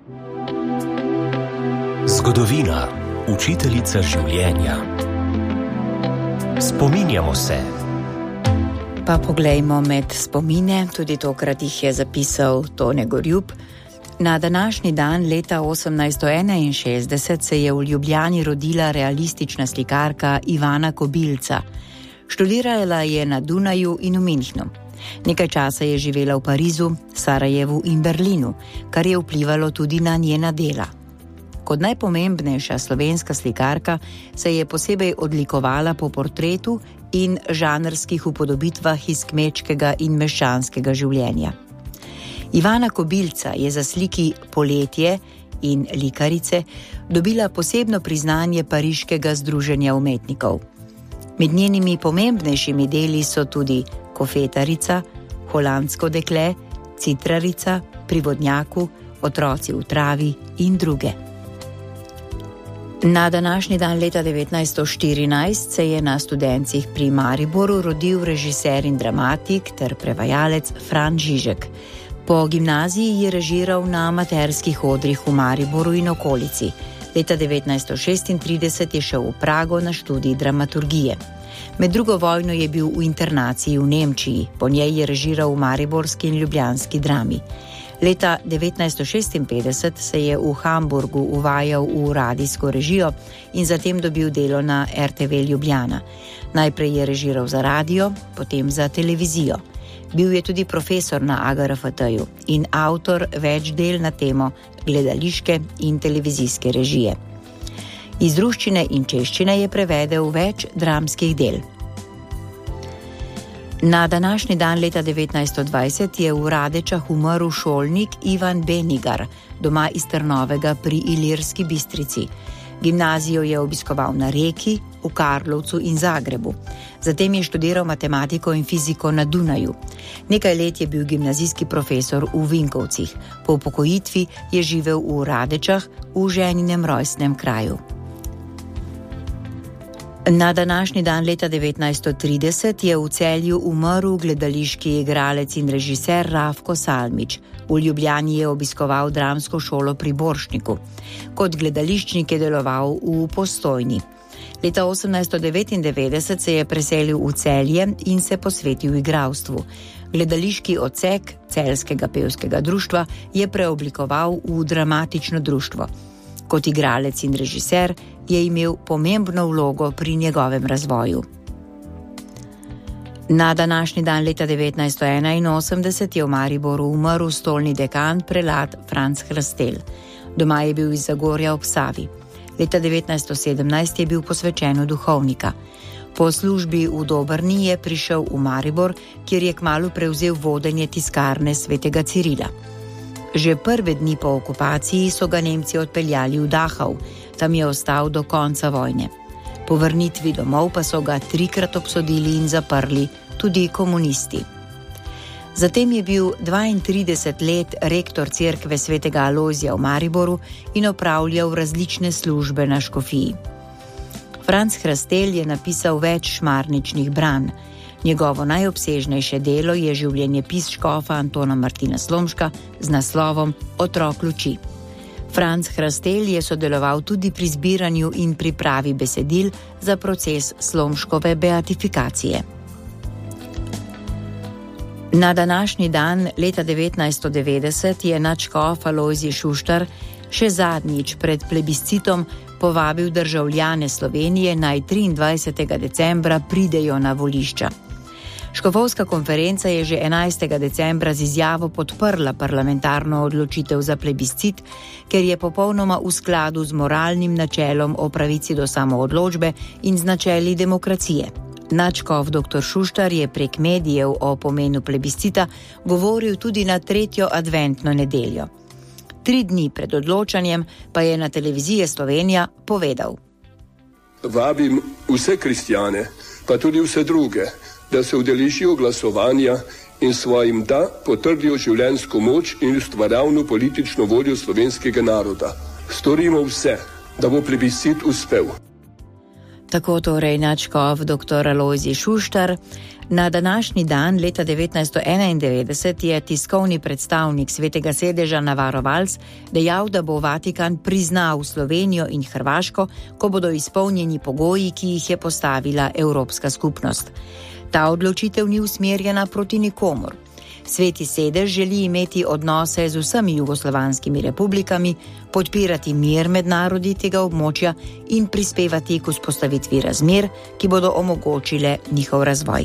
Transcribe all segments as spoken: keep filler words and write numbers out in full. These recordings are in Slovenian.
Zgodovina, učiteljica življenja. Spominjamo se. Pa poglejmo med spomine, tudi tokrat jih je zapisal Tone Gorjup. Na današnji dan leta osemnajststo enainšestdeset se je v Ljubljani rodila realistična slikarka Ivana Kobilca. Študirala je na Dunaju in v Minhnu. Nekaj časa je živela v Parizu, Sarajevu in Berlinu, kar je vplivalo tudi na njena dela. Kot najpomembnejša slovenska slikarka se je posebej odlikovala po portretu in žanrskih upodobitvah iz kmečkega in meščanskega življenja. Ivana Kobilca je za sliki Poletje in Likarice dobila posebno priznanje Pariškega združenja umetnikov. Med njenimi pomembnejšimi deli so tudi Kofetarica, Holandsko dekle, Citrarica, Pri vodnjaku, Otroci v travi in druge. Na današnji dan leta devetnajststo štirinajst se je na Studencih pri Mariboru rodil režiser in dramatik ter prevajalec Fran Žižek. Po gimnaziji je režiral na amaterskih odrih v Mariboru in okolici. Leta devetnajststo šestintrideset je šel v Prago na študij dramaturgije. Med drugo vojno je bil v internaciji v Nemčiji, po njej je režiral v mariborski in ljubljanski drami. Leta devetnajststo šestinpetdeset se je v Hamburgu uvajal v radijsko režijo in zatem dobil delo na er te ve Ljubljana. Najprej je režiral za radio, potem za televizijo. Bil je tudi profesor na a ge er ef te-ju in avtor več del na temo gledališke in televizijske režije. Iz ruščine in češčine je prevedel več dramskih del. Na današnji dan leta devetnajststo dvajset je v Radečah umrl šolnik Ivan Benigar, doma iz Trnovega pri Ilirski Bistrici. Gimnazijo je obiskoval na Reki, v Karlovcu in Zagrebu. Zatem je študiral matematiko in fiziko na Dunaju. Nekaj let je bil gimnazijski profesor v Vinkovcih. Po upokojitvi je živel v Radečah, v ženinem rojstnem kraju. Na današnji dan leta devetnajststo trideset je v Celju umrl gledališki igralec in režiser Rafko Salmič. V Ljubljani je obiskoval dramsko šolo pri Borštniku. Kot gledališčnik je deloval v Postojni. Leta osemnajststo devetindevetdeset se je preselil v Celje in se posvetil igralstvu. Gledališki odsek Celjskega pevskega društva je preoblikoval v dramatično društvo. Kot igralec in režiser je imel pomembno vlogo pri njegovem razvoju. Na današnji dan leta devetnajststo enainosemdeset je v Mariboru umrl stolni dekan prelat Franc Hrastelj. Doma je bil iz Zagorja ob Savi. Leta devetnajststo sedemnajst je bil posvečen v duhovnika. Po službi v Dobrni je prišel v Maribor, kjer je kmalu prevzel vodenje tiskarne svetega Cirila. Že prve dni po okupaciji so ga Nemci odpeljali v Dachau, tam je ostal do konca vojne. Po vrnitvi domov pa so ga trikrat obsodili in zaprli tudi komunisti. Zatem je bil dvaintrideset let rektor cerkve svetega Alojzija v Mariboru in opravljal različne službe na škofiji. Franc Hrastelj je napisal več šmarničnih branj. Njegovo najobsežnejše delo je življenjepis škofa Antona Martina Slomška z naslovom Otrok luči. Franc Hrastelj je sodeloval tudi pri zbiranju in pripravi besedil za proces Slomškove beatifikacije. Na današnji dan leta devetnajststo devetdeset je nadškof Alojzij Šuštar še zadnjič pred plebiscitom povabil državljane Slovenije naj triindvajsetega decembra pridejo na volišča. Škofovska konferenca je že enajstega decembra z izjavo podprla parlamentarno odločitev za plebiscit, ker je popolnoma v skladu z moralnim načelom o pravici do samoodločbe in z načeli demokracije. Nadškof doktor Šuštar je prek medijev o pomenu plebiscita govoril tudi na tretjo adventno nedeljo. Tri dni pred odločanjem pa je na televiziji Slovenija povedal: Vabim vse kristjane, pa tudi vse druge, da se udeležijo glasovanja in svojim da potrdijo življenjsko moč in ustvarjalno politično voljo slovenskega naroda. Storimo vse, da bo plebiscit uspel. Tako torej nadškof doktor Alojzij Šuštar. Na današnji dan leta devetnajststo enaindevetdeset je tiskovni predstavnik Svetega sedeža Navarro Valls dejal, da bo Vatikan priznal Slovenijo in Hrvaško, ko bodo izpolnjeni pogoji, ki jih je postavila Evropska skupnost. Ta odločitev ni usmerjena proti nikomur. Sveti sedež želi imeti odnose z vsemi jugoslovanskimi republikami, podpirati mir med narodi tega območja in prispevati k vzpostavitvi razmer, ki bodo omogočile njihov razvoj.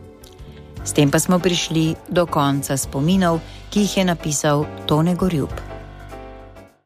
S tem pa smo prišli do konca spominov, ki jih je napisal Tone Gorjup.